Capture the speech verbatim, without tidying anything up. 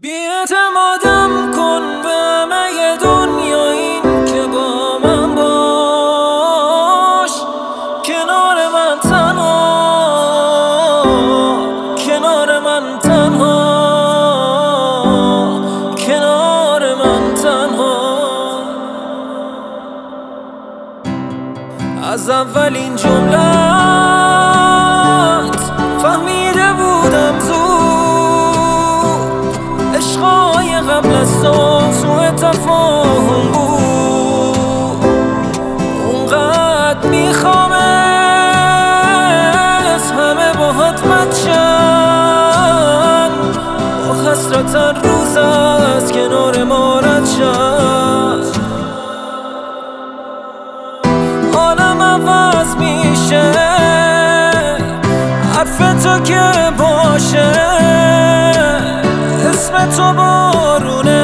بی‌اعتمادم کن به همه دنیا، این که با من باش، کنار من تنها، کنار من تنها، کنار من تنها. از اولین جملت فهمیده بودم زود، عشقای قبل از تو سوء تفاهم بود. اونقدر میخوام از همه باهات مچم، با خسرت روز از کنار ما رد شد. حالم عوض میشه حرف تو که باشه، اسم تو بارونه